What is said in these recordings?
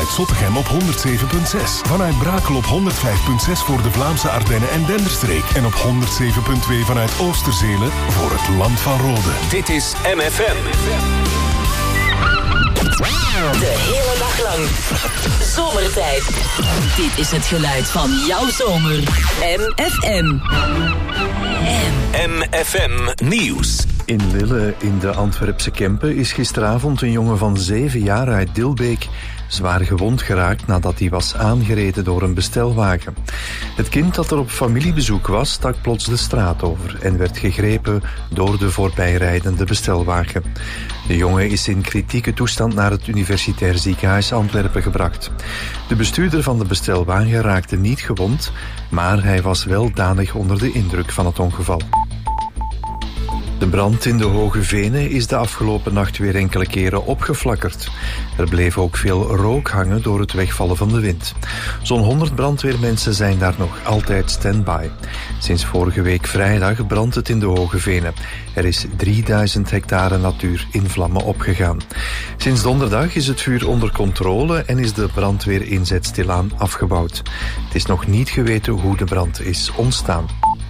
vanuit Zottegem op 107.6. Vanuit Brakel op 105.6 voor de Vlaamse Ardennen en Denderstreek. En op 107.2 vanuit Oosterzelen voor het Land van Rode. Dit is MFM. De hele dag lang. Zomertijd. Dit is het geluid van jouw zomer. MFM. MFM Nieuws. In Lille in de Antwerpse Kempen is gisteravond een jongen van 7 jaar uit Dilbeek zwaar gewond geraakt nadat hij was aangereden door een bestelwagen. Het kind dat er op familiebezoek was, stak plots de straat over en werd gegrepen door de voorbijrijdende bestelwagen. De jongen is in kritieke toestand naar het Universitair Ziekenhuis Antwerpen gebracht. De bestuurder van de bestelwagen raakte niet gewond, maar hij was wel danig onder de indruk van het ongeval. De brand in de Hoge Venen is de afgelopen nacht weer enkele keren opgeflakkerd. Er bleef ook veel rook hangen door het wegvallen van de wind. Zo'n 100 brandweermensen zijn daar nog altijd stand-by. Sinds vorige week vrijdag brandt het in de Hoge Venen. Er is 3000 hectare natuur in vlammen opgegaan. Sinds donderdag is het vuur onder controle en is de brandweerinzet stilaan afgebouwd. Het is nog niet geweten hoe de brand is ontstaan.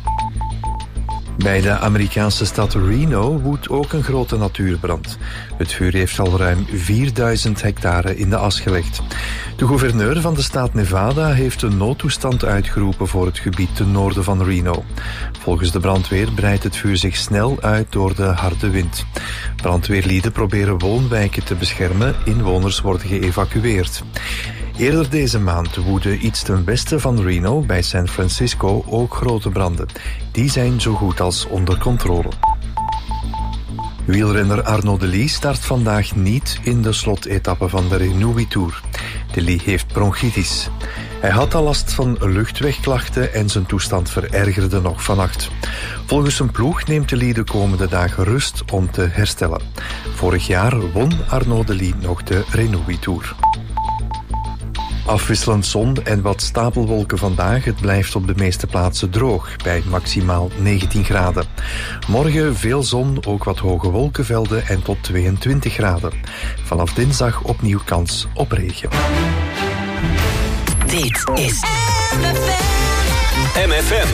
Bij de Amerikaanse stad Reno woedt ook een grote natuurbrand. Het vuur heeft al ruim 4000 hectare in de as gelegd. De gouverneur van de staat Nevada heeft een noodtoestand uitgeroepen voor het gebied ten noorden van Reno. Volgens de brandweer breidt het vuur zich snel uit door de harde wind. Brandweerlieden proberen woonwijken te beschermen, inwoners worden geëvacueerd. Eerder deze maand woedden iets ten westen van Reno, bij San Francisco, ook grote branden. Die zijn zo goed als onder controle. Wielrenner Arnaud Delis start vandaag niet in de slotetappe van de Renouvi Tour. Delis heeft bronchitis. Hij had al last van luchtwegklachten en zijn toestand verergerde nog vannacht. Volgens zijn ploeg neemt Delis de komende dagen rust om te herstellen. Vorig jaar won Arnaud Delis nog de Renouvi Tour. Afwisselend zon en wat stapelwolken vandaag. Het blijft op de meeste plaatsen droog, bij maximaal 19 graden. Morgen veel zon, ook wat hoge wolkenvelden en tot 22 graden. Vanaf dinsdag opnieuw kans op regen. Dit is MFM.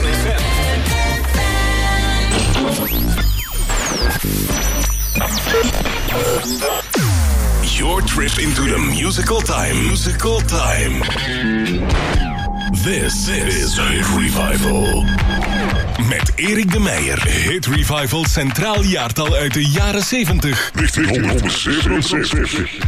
Your trip into the musical time. Musical time. This is Hit Revival. Met Erik de Meijer. Hit Revival centraal jaartal uit de jaren 70. 1967.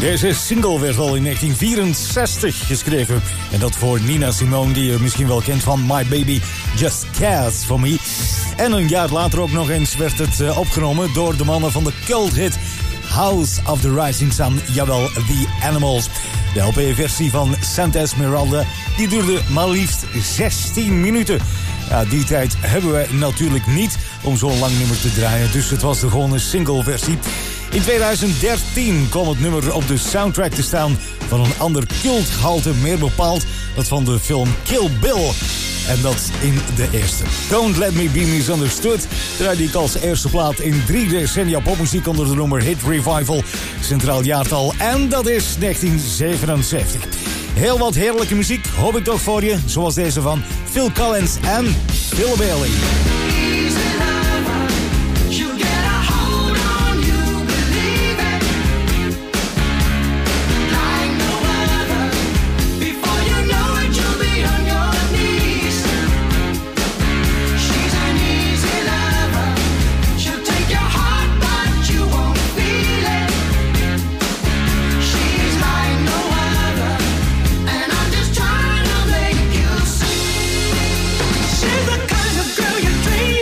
Deze single werd al in 1964 geschreven. En dat voor Nina Simone, die je misschien wel kent van My Baby Just Cares For Me. En een jaar later ook nog eens werd het opgenomen door de mannen van de culthit House of the Rising Sun, jawel, The Animals. De LP-versie van Santa Esmeralda, die duurde maar liefst 16 minuten. Ja, die tijd hebben wij natuurlijk niet om zo'n lang nummer te draaien, dus het was gewoon een single-versie. In 2013 kwam het nummer op de soundtrack te staan van een ander cultgehalte, meer bepaald dat van de film Kill Bill. En dat in de eerste. Don't Let Me Be Misunderstood draaide ik als eerste plaat in 3 decennia popmuziek onder de noemer Hit Revival, centraal jaartal. En dat is 1977. Heel wat heerlijke muziek, hoop ik toch voor je. Zoals deze van Phil Collins en Bill Bailey. She's the kind of girl you dream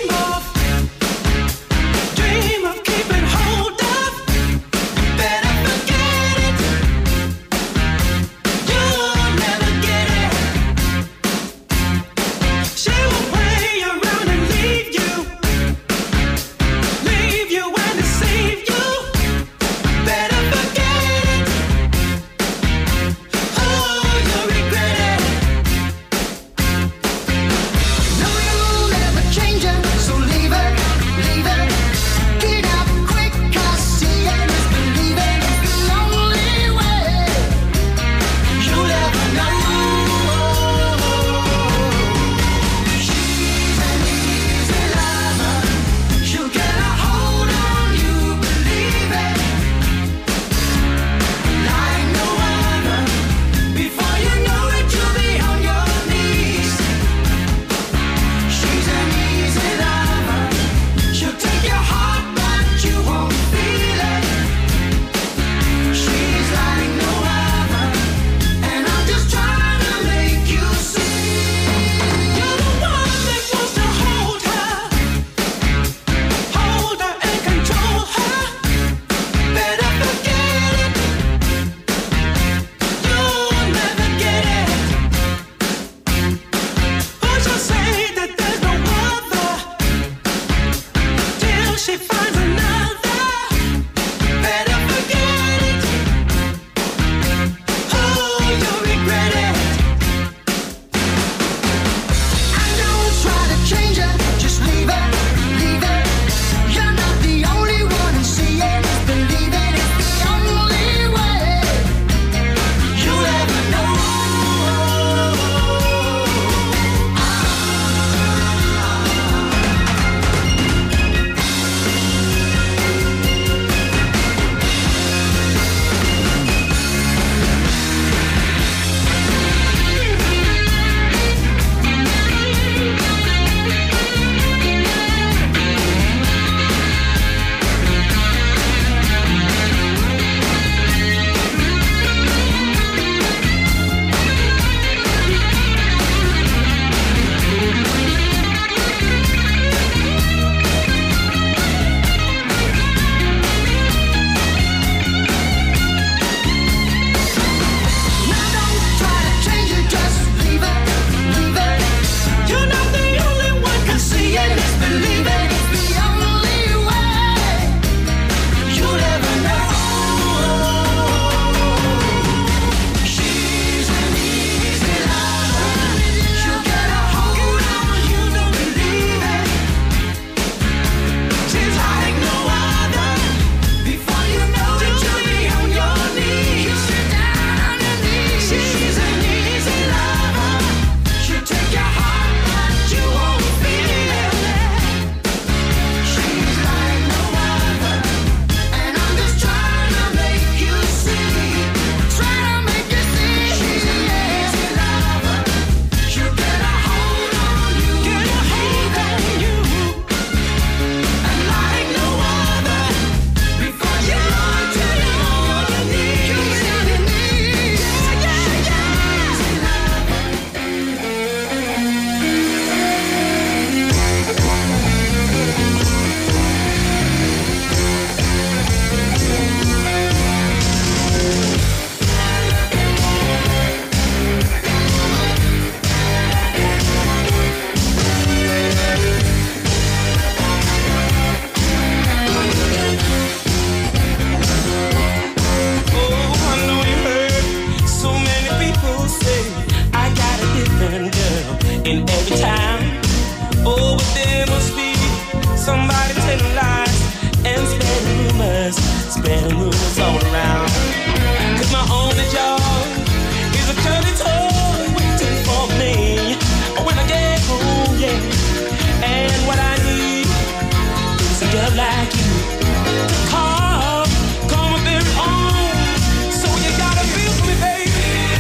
people say I got a different girl in every town. Oh, but there must be somebody telling lies and spreading rumors all around. 'Cause my only job is a dirty toy waiting for me when I get home, yeah. And what I need is a girl like you to call my very own. So you gotta feel for me, baby.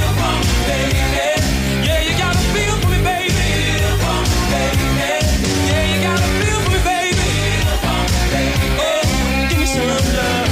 Yeah, you gotta feel for me, baby. Yeah, you gotta feel for me, baby. Oh, give me some love.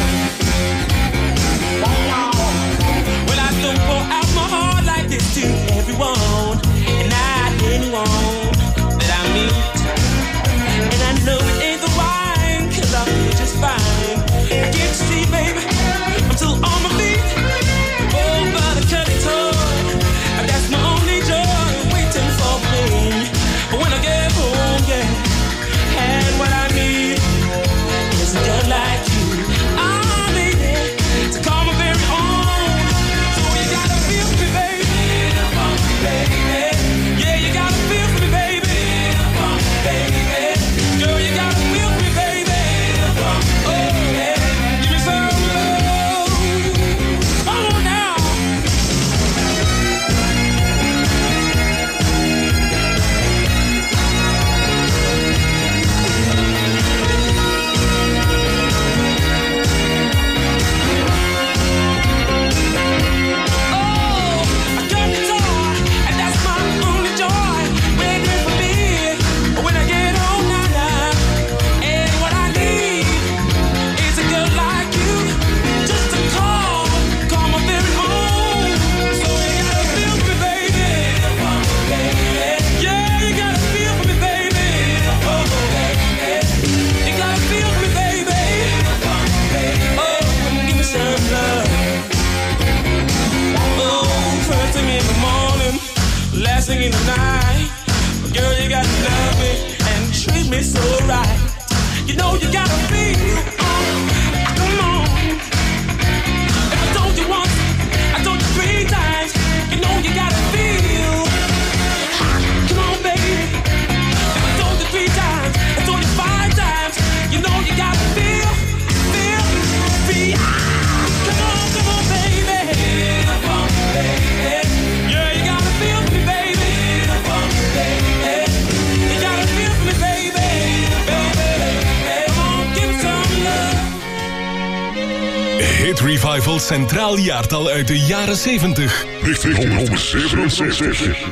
Well, I don't pour out my heart like this to everyone, and not anyone that I meet. And I know it ain't the wine, 'cause I feel just fine. I can't see, baby, I'm still on my feet. Oh, but I cut it off. That's my only joy waiting for me. But when I get home, yeah, and what I need is a girl like you. I need it to call my very own. So you gotta feel for me, baby. Yeah, you gotta feel for me, baby. Girl, you gotta feel for me, baby. Oh, give me some love. Come on now. I got guitar, and that's my only joy. Waiting for me when I get home now. And what I need is a girl like you, just to call my very own. So you gotta feel for me, baby. Yeah, you gotta feel for me, baby. You gotta feel for me, baby. Oh, give me some love. Oh, first thing in the morning, last thing in the night. Girl, you gotta love me and treat me so right. You know you gotta feel. Come on. If I told you once, I told you 3 times. You know you gotta feel. Come on, baby. If I told you 3 times, I told you 5 times. You know you gotta feel. Come on, baby. Yeah, you gotta feel for me, baby. You gotta feel for me, baby. Come on, give me some love. Hit Revival Centraal Jaartal uit de jaren 70. 1967.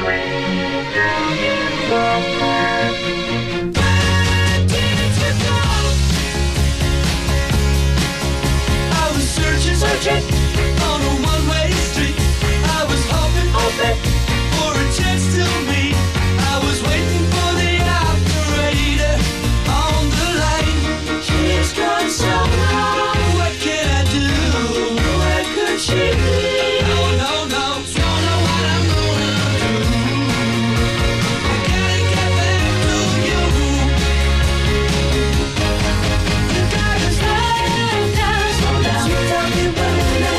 I was searching on a one-way street. I was hoping for a chance to meet. I was waiting for the operator on the line. She's gone so long. What can I do? Where could she be? No, don't know what I'm gonna do. I gotta get back to you. You gotta slow down, slow down. You tell me when I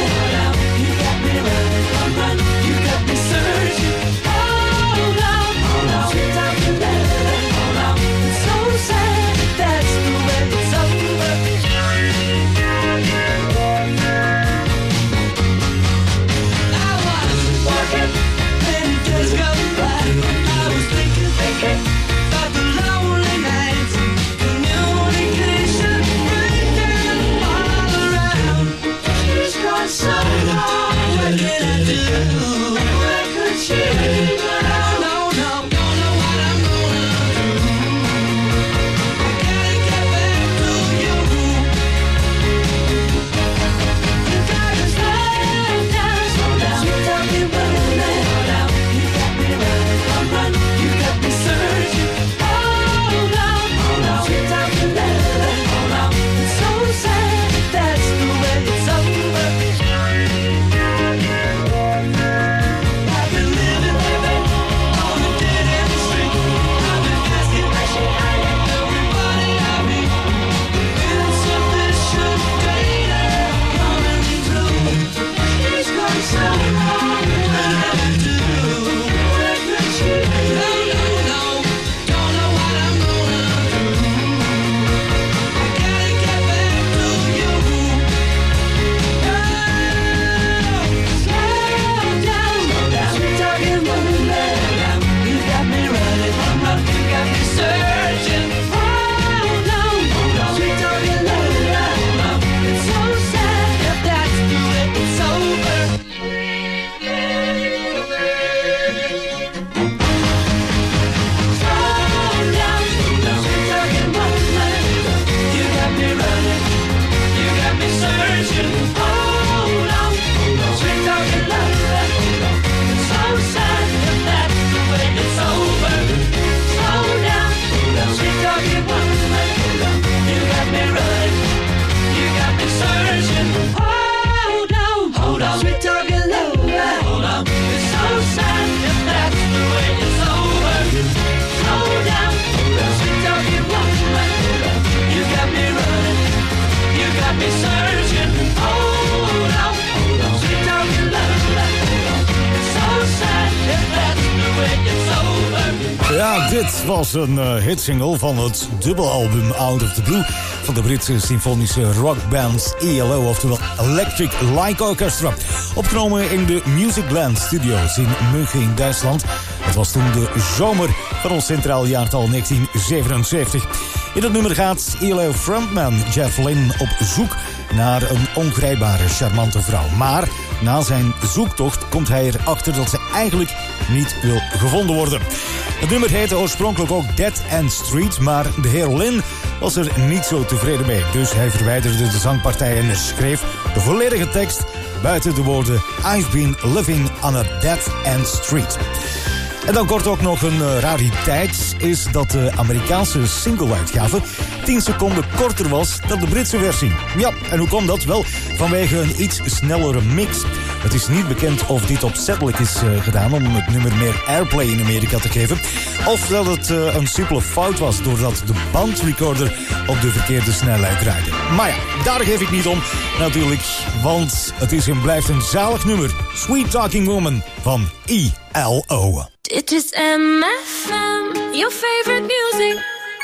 Dit was een hitsingle van het dubbelalbum Out of the Blue van de Britse symfonische rockband ELO, oftewel Electric Light Orchestra. Opgenomen in de Musicland Studios in München in Duitsland. Het was toen de zomer van ons centraal jaartal 1977. In het nummer gaat ELO frontman Jeff Lynne op zoek naar een ongrijpbare, charmante vrouw. Maar na zijn zoektocht komt hij erachter dat ze eigenlijk niet wil gevonden worden. Het nummer heette oorspronkelijk ook Dead End Street, maar de heer Lynne was er niet zo tevreden mee. Dus hij verwijderde de zangpartij en schreef de volledige tekst buiten de woorden I've been living on a dead end street. En dan kort ook nog een rariteit is dat de Amerikaanse single-uitgave 10 seconden korter was dan de Britse versie. Ja, en hoe komt dat? Wel, vanwege een iets snellere mix. Het is niet bekend of dit opzettelijk is gedaan om het nummer meer airplay in Amerika te geven. Of dat het een simpele fout was doordat de bandrecorder op de verkeerde snelheid draaide. Maar ja, daar geef ik niet om natuurlijk, want het is en blijft een zalig nummer. Sweet Talking Woman van ELO. Dit is MFM, your favorite music.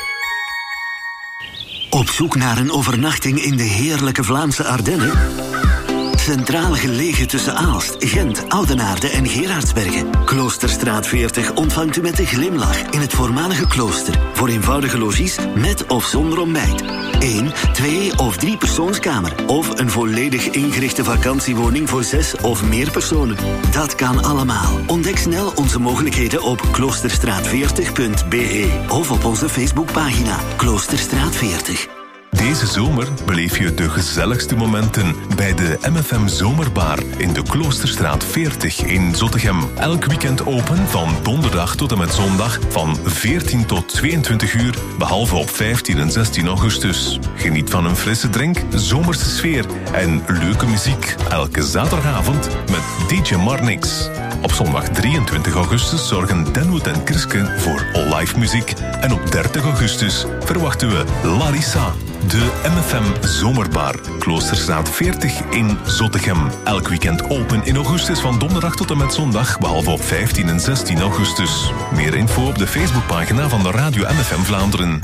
Op zoek naar een overnachting in de heerlijke Vlaamse Ardennen? Centraal gelegen tussen Aalst, Gent, Oudenaarde en Gerardsbergen. Kloosterstraat 40 ontvangt u met een glimlach in het voormalige klooster. Voor eenvoudige logies met of zonder ontbijt. 1, 2 of 3 persoonskamer. Of een volledig ingerichte vakantiewoning voor 6 of meer personen. Dat kan allemaal. Ontdek snel onze mogelijkheden op kloosterstraat40.be of op onze Facebookpagina Kloosterstraat 40. Deze zomer beleef je de gezelligste momenten bij de MFM Zomerbar in de Kloosterstraat 40 in Zottegem. Elk weekend open van donderdag tot en met zondag van 14 tot 22 uur, behalve op 15 en 16 augustus. Geniet van een frisse drink, zomerse sfeer en leuke muziek. Elke zaterdagavond met DJ Marnix. Op zondag 23 augustus zorgen Denwood en Kriske voor live muziek. En op 30 augustus verwachten we Larissa. De MFM Zomerbar, Kloosterstraat 40 in Zottegem. Elk weekend open in augustus van donderdag tot en met zondag, behalve op 15 en 16 augustus. Meer info op de Facebookpagina van de Radio MFM Vlaanderen.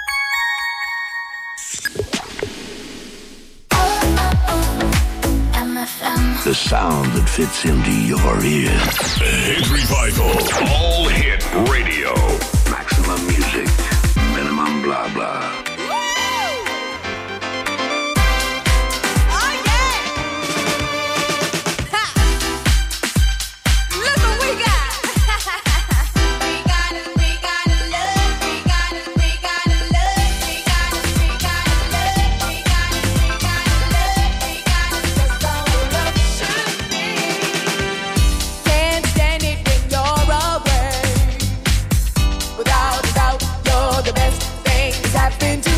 The sound that fits into your ear. Hit Revival. All Hit Radio. Maximum music. Minimum blah blah. Without a doubt, you're the best thing that's happened to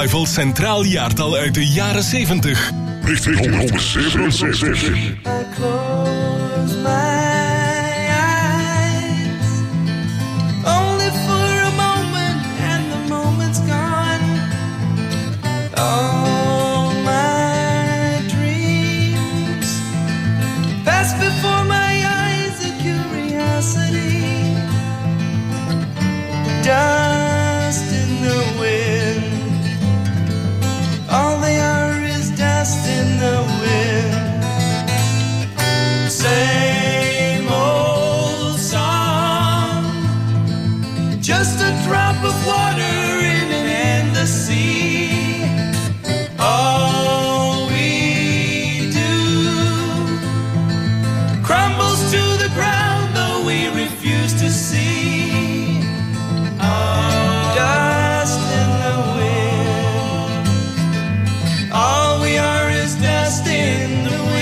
Revival Centraal Jaartal uit de jaren 70. Richting 167. I close my eyes, only for a moment, and the moment's gone. All my dreams pass before my eyes of curiosity. Dust in the wind, all they are is dust in the wind. Same old song, just a drop of water in an endless sea. All we do crumbles to the ground, though we refuse to see. Dust in the wind, all we are is dust in the wind.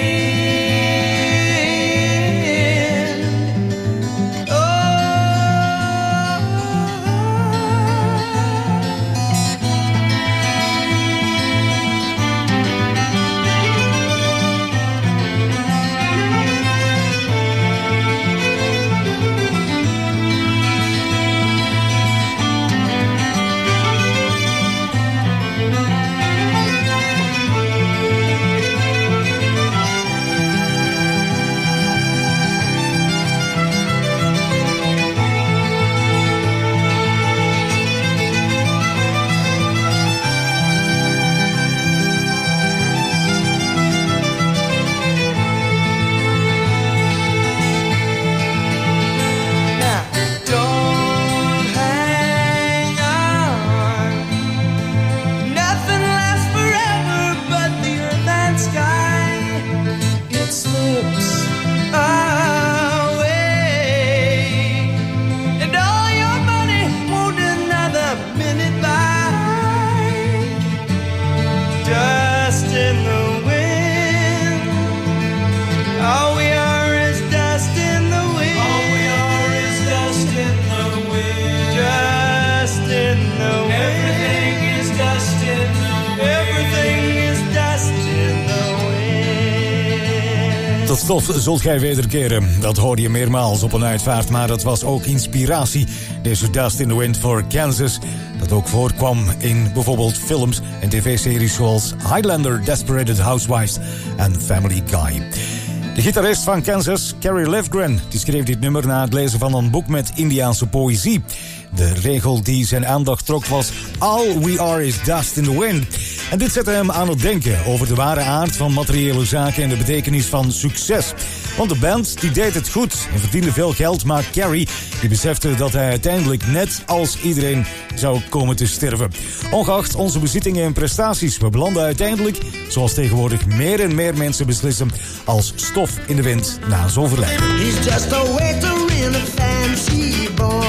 Tot stof zult gij wederkeren. Dat hoorde je meermaals op een uitvaart, maar dat was ook inspiratie. Deze Dust in the Wind voor Kansas, dat ook voorkwam in bijvoorbeeld films en tv-series zoals Highlander, Desperate Housewives en Family Guy. De gitarist van Kansas, Kerry Livgren, die schreef dit nummer na het lezen van een boek met Indiaanse poëzie. De regel die zijn aandacht trok was All we are is dust in the wind. En dit zette hem aan het denken over de ware aard van materiële zaken en de betekenis van succes. Want de band die deed het goed en verdiende veel geld, maar Kerry die besefte dat hij uiteindelijk net als iedereen zou komen te sterven. Ongeacht onze bezittingen en prestaties, we belanden uiteindelijk, zoals tegenwoordig meer en meer mensen beslissen, als stof in de wind na zijn overlijden. He's just a waiter in a fancy bar.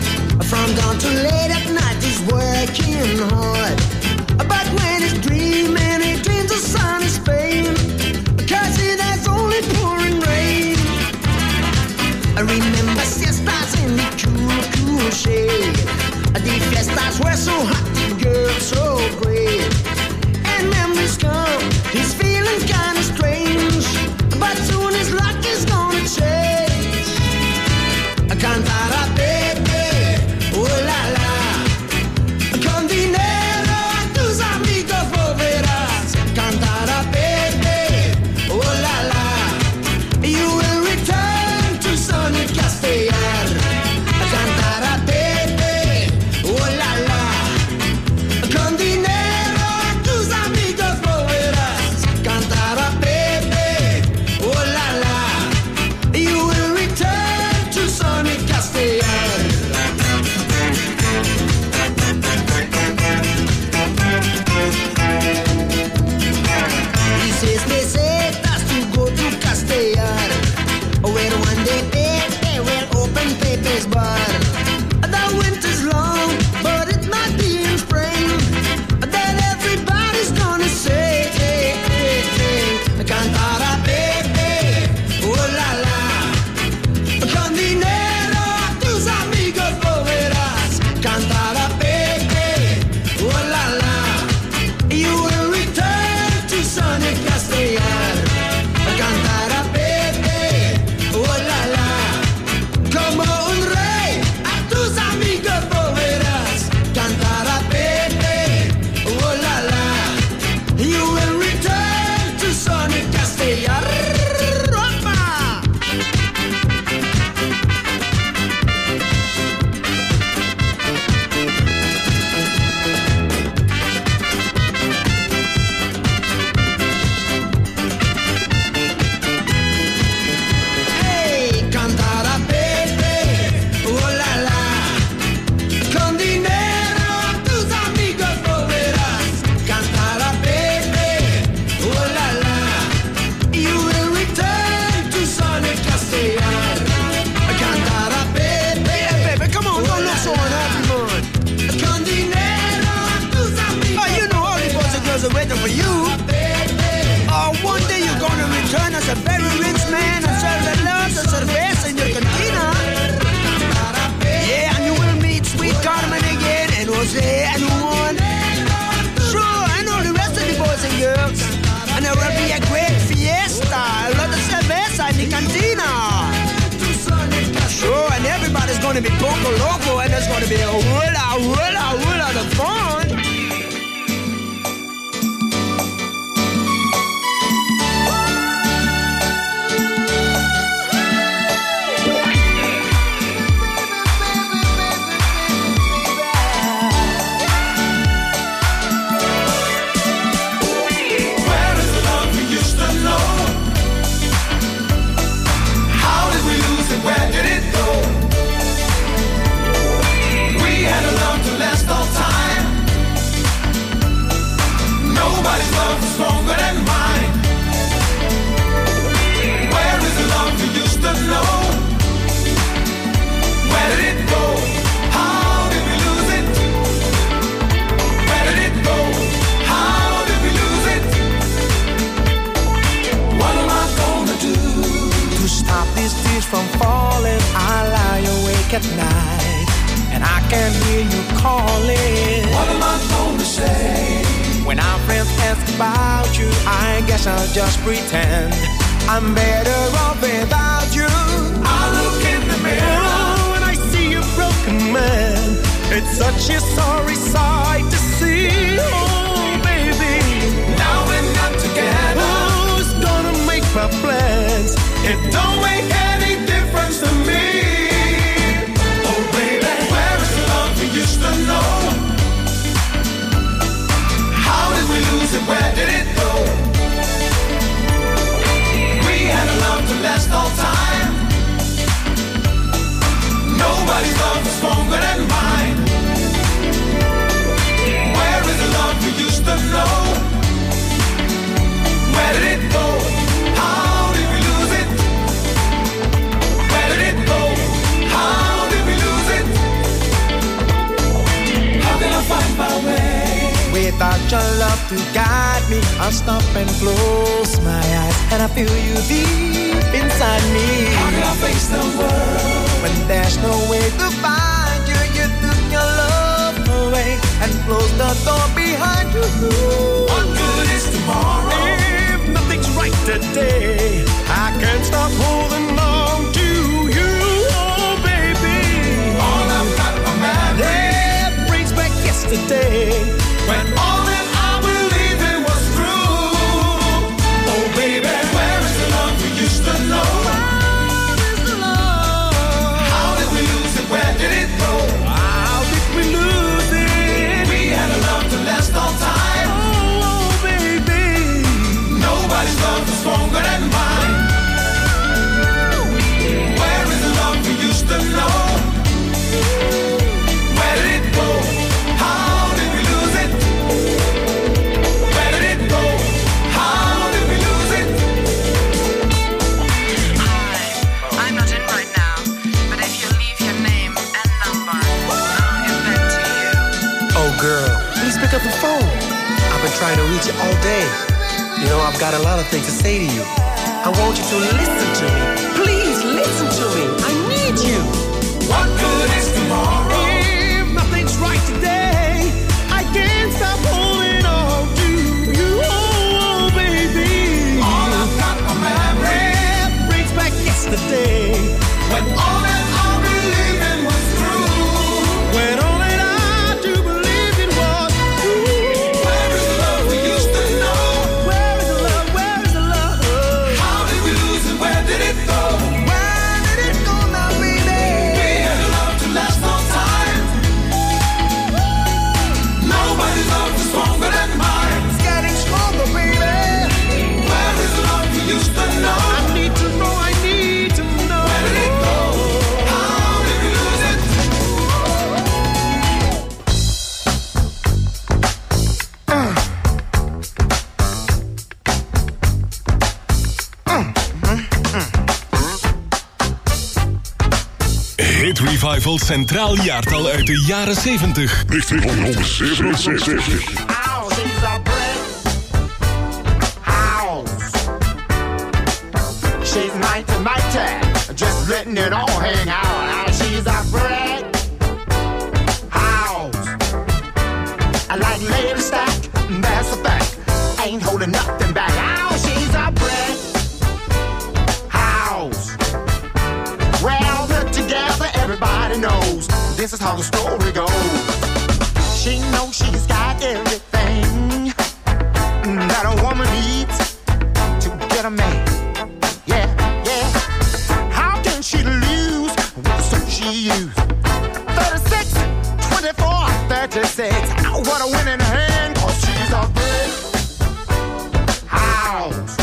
From dawn to late at night he's working hard. But when he's dreaming, he dreams of sunny Spain. Cause there's only pouring rain. I remember siestas in the cool, cool shade. The fiestas were so hot, the girls so great. And memories come, he's feeling kinda strange. But soon his luck is gonna change. Cantará baby, oh la la. Con dinero at night, and I can hear you calling. What am I going to say? When our friends ask about you, I guess I'll just pretend I'm better off without you. I look in the mirror and I see a broken man. It's such a sorry sight to see. Oh, baby, now we're not together. Who's gonna make my plans? It don't make any difference to me. Oh, baby, where is the love we used to know? How did we lose it? Where did it go? We had a love to last all time. Nobody's love was stronger than mine. Where is the love we used to know? Where did it go? How did we lose it? Where did it go? How did we lose it? How can I find my way? Without your love to guide me, I'll stop and close my eyes, and I feel you deep inside me. How can I face the world when there's no way to find you? You took your love away and closed the door behind you. What good is tomorrow if nothing's right today? I can't stop holding on to you, oh baby. All I've got are memories. It brings back yesterday when all that I believed in was true. Oh baby, where is the love we used to know? Where is the love? How did we lose it? Where did it go? How did we lose it? We had a love to last all time. Oh baby, nobody's love was stronger than mine. Where is the love we used to know? Where did it go? How did we lose it? Where did it go? How did we lose it? I'm not in right now, but if you leave your name and number, I'll get back to you. Oh girl, please pick up the phone. I've been trying to reach you all day. You know, I've got a lot of things to say to you. I want you to listen to me. Please listen to me. I need you. What good is tomorrow if nothing's right today? I can't stop holding on to you, oh baby. All I've got are memories. It brings back yesterday when all that I believed in was true. When all that I do believe in was true. Where is the love we used to know? Where is the love? Where is the love? How did we lose it? Where did it go? Where did it go now, baby? We had a love to last all time. Nobody's love is stronger than mine. It's getting stronger, baby. Where is the love we used to know? I need to know, I need to know. Where did it go? How did we lose it? Hit Revival Centraal Jaartal uit de jaren 70. 1967. She's mighty, mighty, just letting it all hang out. She's a bread house. I like lady stack, that's a fact. Ain't holding nothing back. Oh, she's a bread house. Well, put together, everybody knows this is how the story goes. She knows she's got everything that a woman needs to get a man. Yeah, yeah. How can she lose with the suit she used? 36, 24, 36. What a winning hand, 'cause she's a big house.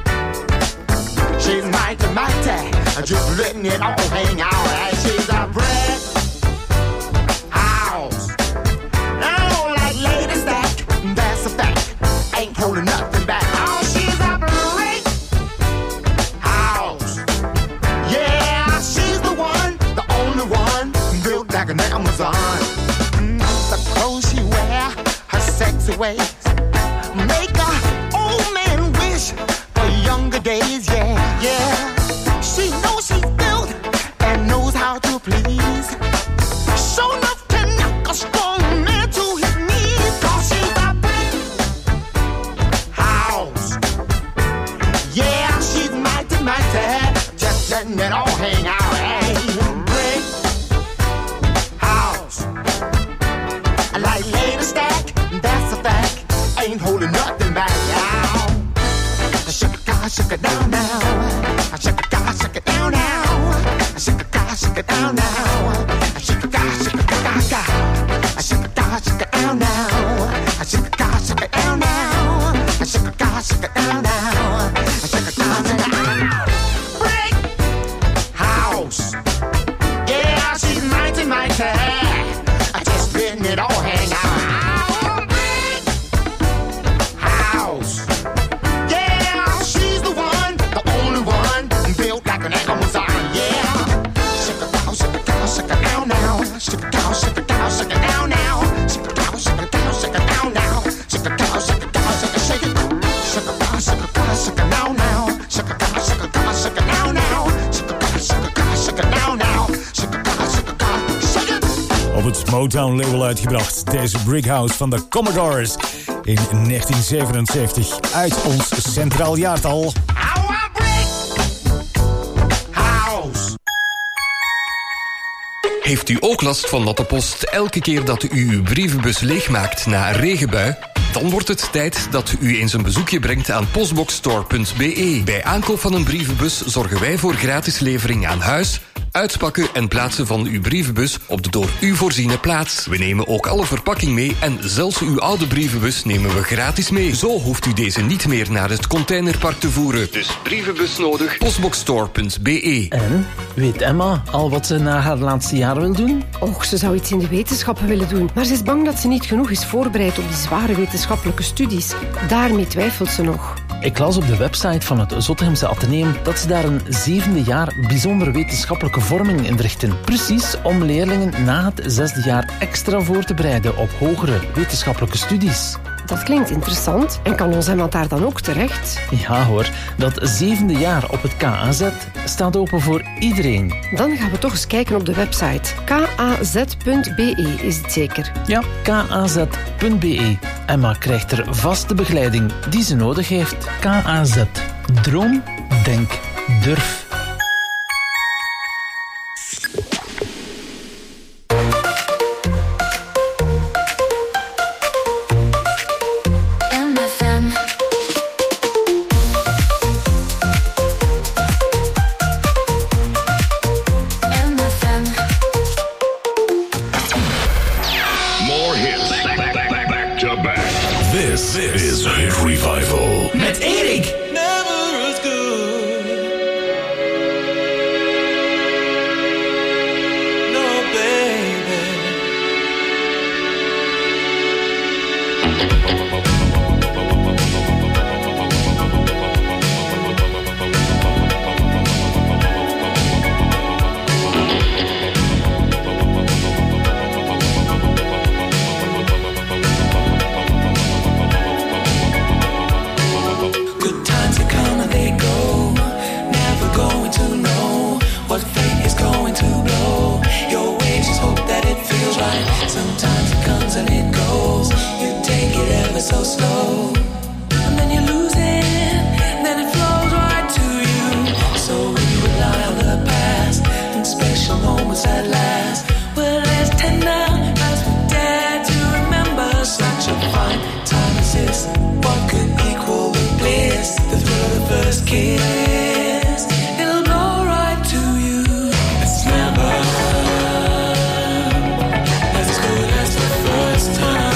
She's mighty, mighty, just letting it all hang out. She's a bread house. Oh, like ladies that, that's a fact. Ain't holding nothing back. Oh, she's a break house. Yeah, she's the one, the only one, built like an Amazon. The clothes she wear, her sexy ways, make a old man wish for younger days. Yeah, yeah. She knows she's built and knows how to please. ain't holding nothing back now. Shake it down now. Shake it down now. Shake it down now. Shake it down now. Shake it down now. Shake it down now. Shake it down now. Break house. Yeah, she's mighty. Just letting it all hang out. Op het Motown-label uitgebracht. Deze Brick House van de Commodores in 1977 uit ons centraal jaartal. Heeft u ook last van natte post elke keer dat u uw brievenbus leegmaakt na een regenbui? Dan wordt het tijd dat u eens een bezoekje brengt aan postboxstore.be. Bij aankoop van een brievenbus zorgen wij voor gratis levering aan huis, uitpakken en plaatsen van uw brievenbus op de door u voorziene plaats. We nemen ook alle verpakking mee en zelfs uw oude brievenbus nemen we gratis mee. Zo hoeft u deze niet meer naar het containerpark te voeren. Dus brievenbus nodig, postboxstore.be. En, weet Emma al wat ze na haar laatste jaar wil doen? Och, ze zou iets in de wetenschappen willen doen. Maar ze is bang dat ze niet genoeg is voorbereid op die zware wetenschappelijke studies. Daarmee twijfelt ze nog. Ik las op de website van het Zottegemse Atheneum dat ze daar een 7e jaar bijzondere wetenschappelijke vorming in richten. Precies om leerlingen na het 6e jaar extra voor te bereiden op hogere wetenschappelijke studies. Dat klinkt interessant. En kan ons Emma daar dan ook terecht? Ja hoor, dat 7e jaar op het KAZ staat open voor iedereen. Dan gaan we toch eens kijken op de website. kaz.be is het zeker? Ja, kaz.be. Emma krijgt er vaste begeleiding die ze nodig heeft. KAZ. Droom, denk, durf. This is Hit Revival. Met Erik. So slow, and then you lose it, and then it flows right to you. So we rely on the past and special moments at last. Well, as tender as we dare to remember such a fine time as this. What could equal the bliss, the thrill of the first kiss? It'll go right to you. It's never as good as the first time.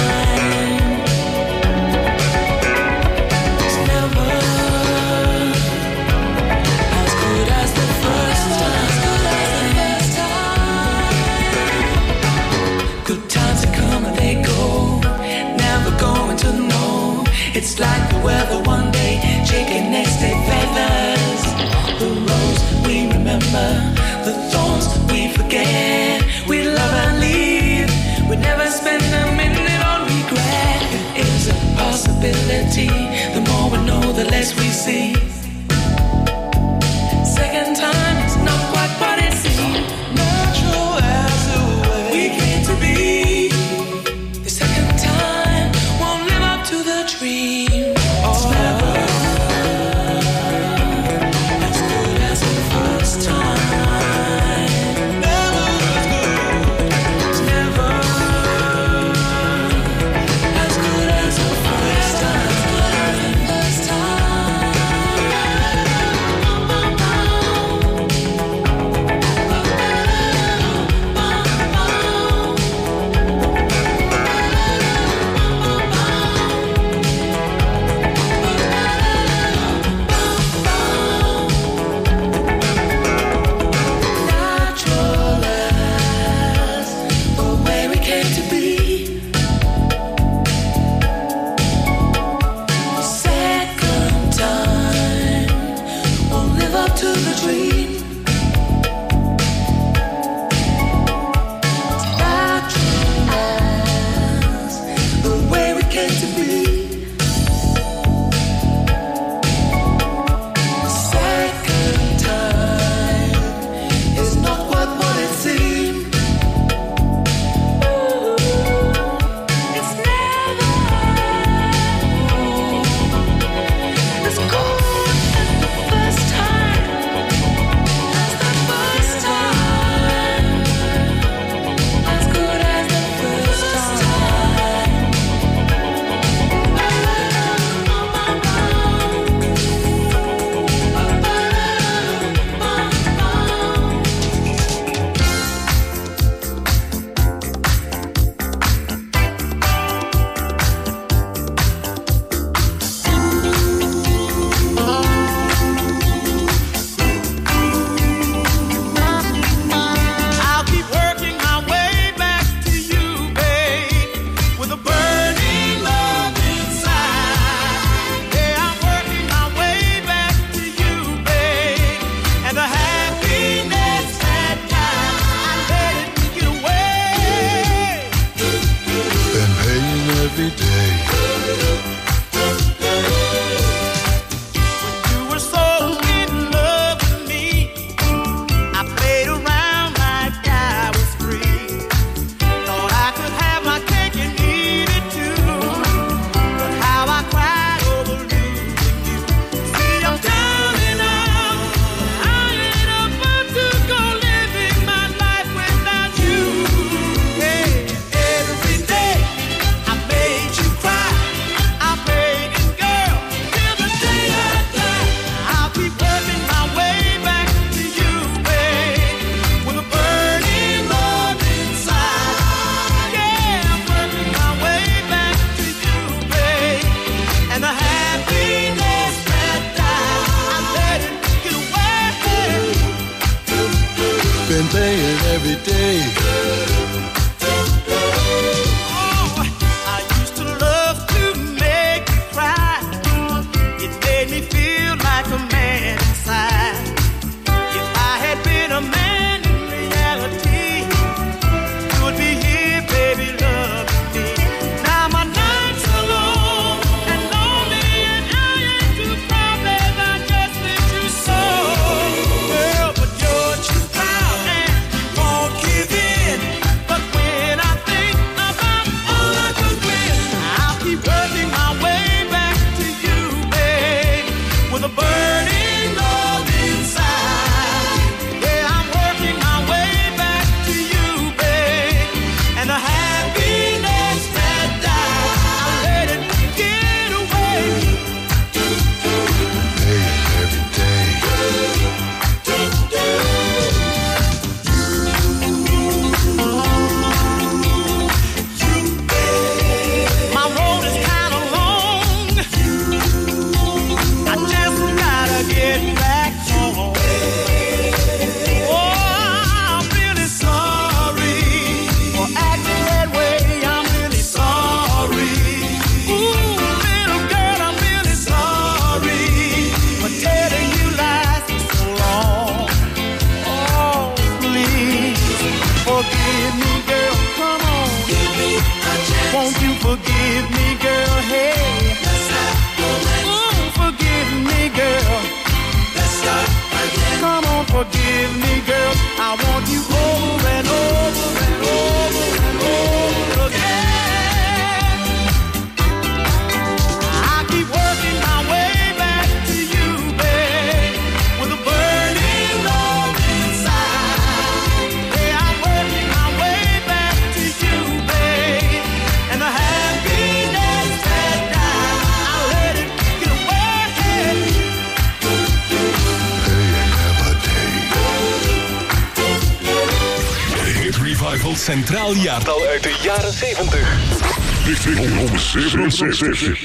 It's like the weather one day, shaking next day feathers. The rose we remember, the thorns we forget. We love and leave, we never spend a minute on regret. It is a possibility, the more we know, the less we see. Second time is not quite what it seems. Natural as the way we came to be. The second time won't live up to the dream. It's never as good as the first time. Never as good. It's never as good as the first time. centraal jaartal uit de jaren 70. District 67.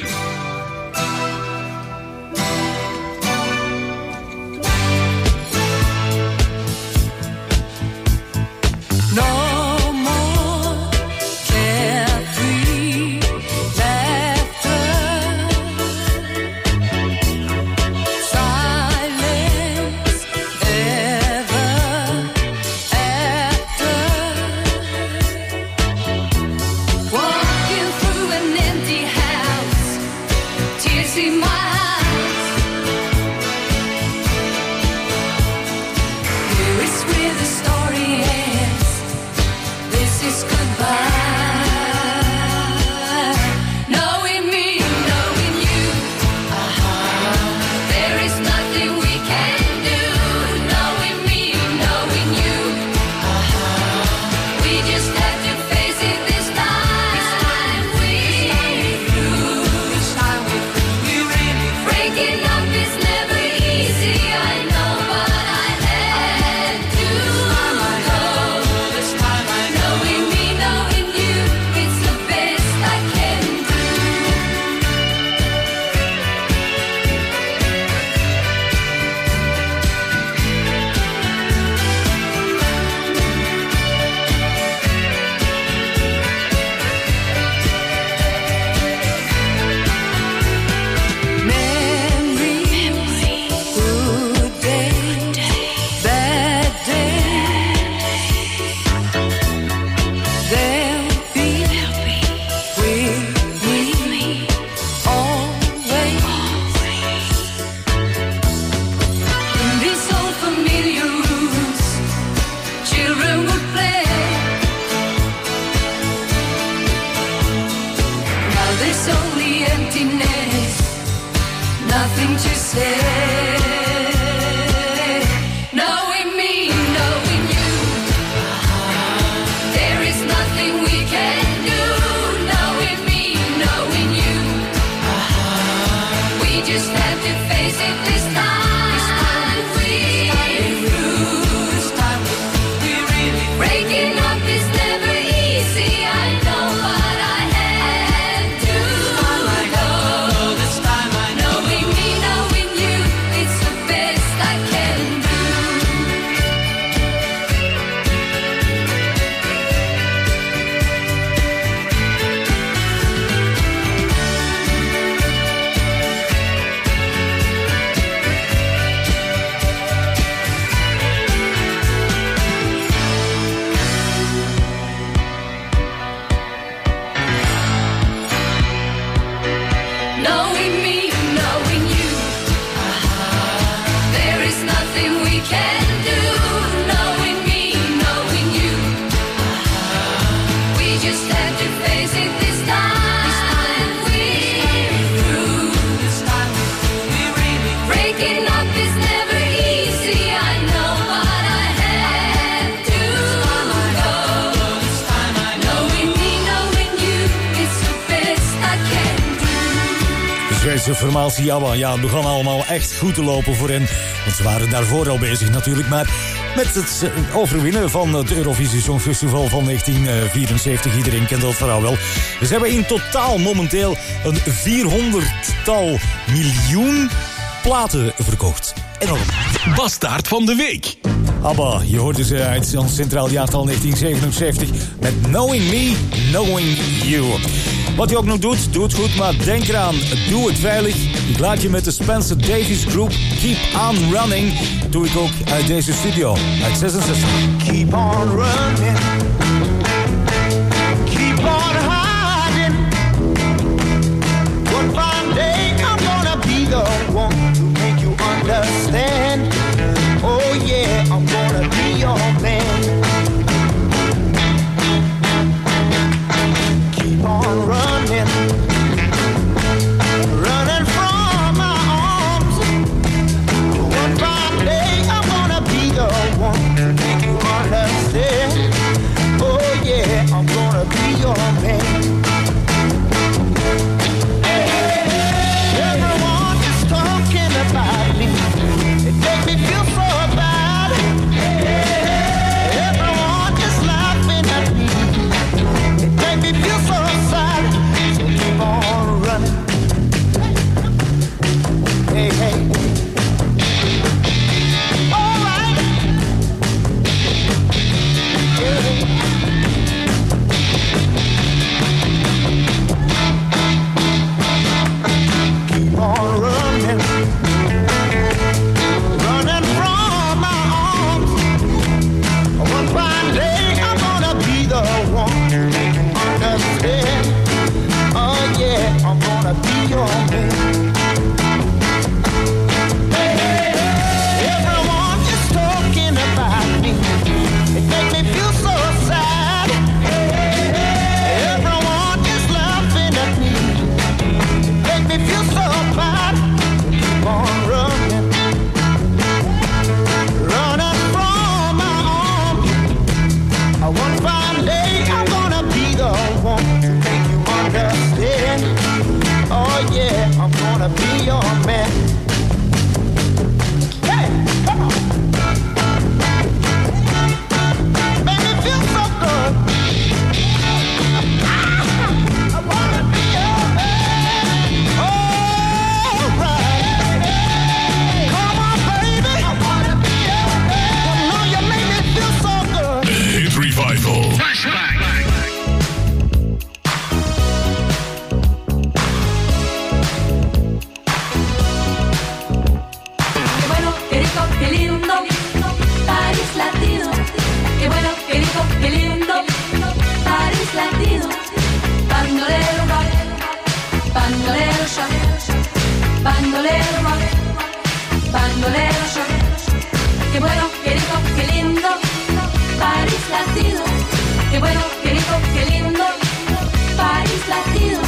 De formatie ABBA, ja, het begon allemaal echt goed te lopen voor hen. Want ze waren daarvoor al bezig natuurlijk. Maar met het overwinnen van het Eurovisie Songfestival van 1974, iedereen kent dat verhaal wel. Ze hebben in totaal momenteel een 400-tal miljoen platen verkocht. Enorm. Bastaard van de week. ABBA, je hoorde ze uit ons centraal jaartal 1977 met Knowing Me, Knowing You. Wat je ook nog doet, doe het goed, maar denk eraan, doe het veilig. Ik laat je met de Spencer Davies Group Keep On Running. Doe ik ook uit deze studio, uit 66. Keep on running. Keep on hiding. One fine day I'm gonna be the one to make you understand. Oh yeah, I'm gonna be your man. Keep on running, running from my arms. One fine day I'm gonna be the one to make you understand. wanna be your man. Hey, come on. Make me feel so good. I wanna be your man. All right. Come on, baby. I wanna be your man. You know you make me feel so good. Hit Revival. Flashback. Qué lindo, París Latino. Qué bueno, qué rico, qué lindo, París Latino. Bandolero va, bandolero ya, bandolero va, bandolero ya. Qué bueno, qué rico, qué lindo, París Latino. Qué bueno, qué rico, qué lindo, París Latino.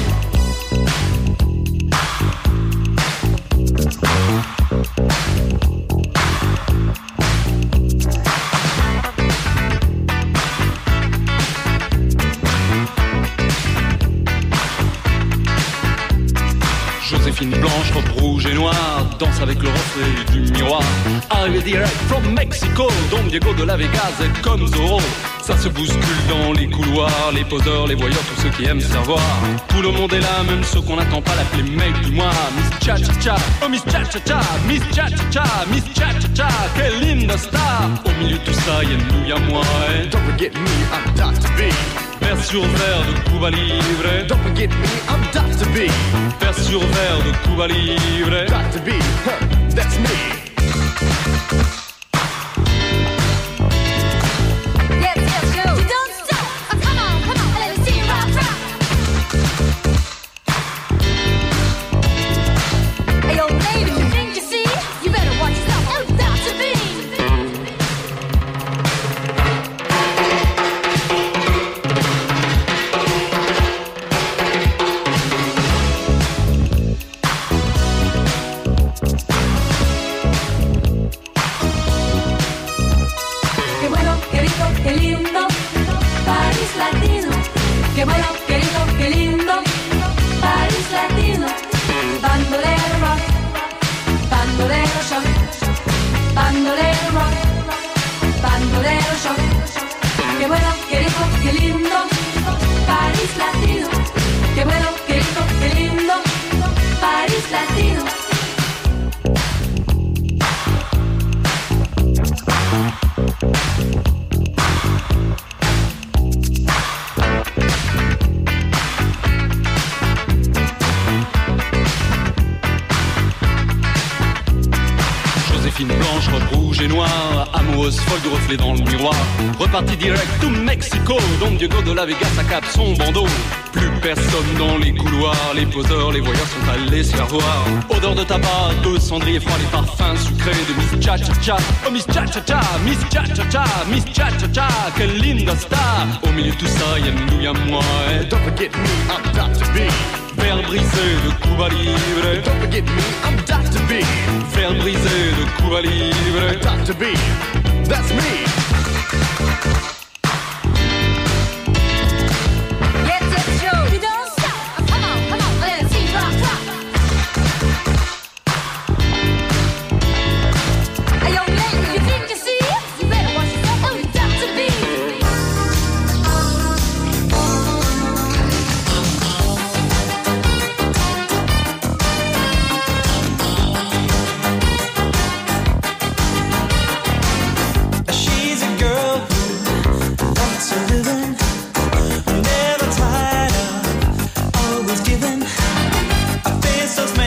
Joséphine blanche, robe rouge et noire, danse avec le reflet du miroir. Arrivé direct from Mexico, Don Diego de la Vegas est comme Zorro. Ça se bouscule dans les couloirs, les poseurs, les voyeurs, tous ceux qui aiment se faire voir. Tout le monde est là, même ceux qu'on n'attend pas, l'appeler mec du mois. Miss Cha-Cha-Cha, oh Miss Cha-Cha-Cha, Miss Cha-Cha-Cha, Miss Cha-Cha-Cha, quelle linda star. Au milieu de tout ça, y'a nous, y'a moi. Don't forget me, I'm Dr. B. Verre sur verre de Cuba Libre. Don't forget me, I'm Dr. B. Verre sur verre de Cuba Libre. Dr. B, that's me. Yes, yes, go. You don't stop. Oh, come on, let me see you rock, rock. Hey, yo, lady, you think you see? You better watch yourself. Oh, Dr. B. Qué bueno, qué rico, qué lindo, París Latino. Qué bueno, qué rico, qué lindo, París Latino. Bandolero rock, bandolero shock, bandolero rock, bandolero shock. Qué bueno, qué rico, qué lindo, París Latino. Qué bueno, qué rico, qué lindo, París Latino. Joséphine blanche, robe rouge et noire, amoureuse folle du reflet dans le miroir. Reparti direct to Mexico, Don Diego de la Vegas accap son bandeau. Plus personne dans les couloirs, les poseurs, les voyeurs sont allés se faire voir. Odeur de tabac, de cendrier froid, les parfums sucrés de Miss Cha-Cha-Cha. Oh Miss Cha-Cha-Cha, Miss Cha-Cha-Cha, Miss Cha-Cha-Cha, quelle linda star. Au milieu de tout ça, y'a nous, y'a moi. Don't forget me, I'm Dr. B. Verre brisé de Cuba Libre. Don't forget me, I'm Dr. B. Verre brisé de Cuba Libre. Dr. B, that's me.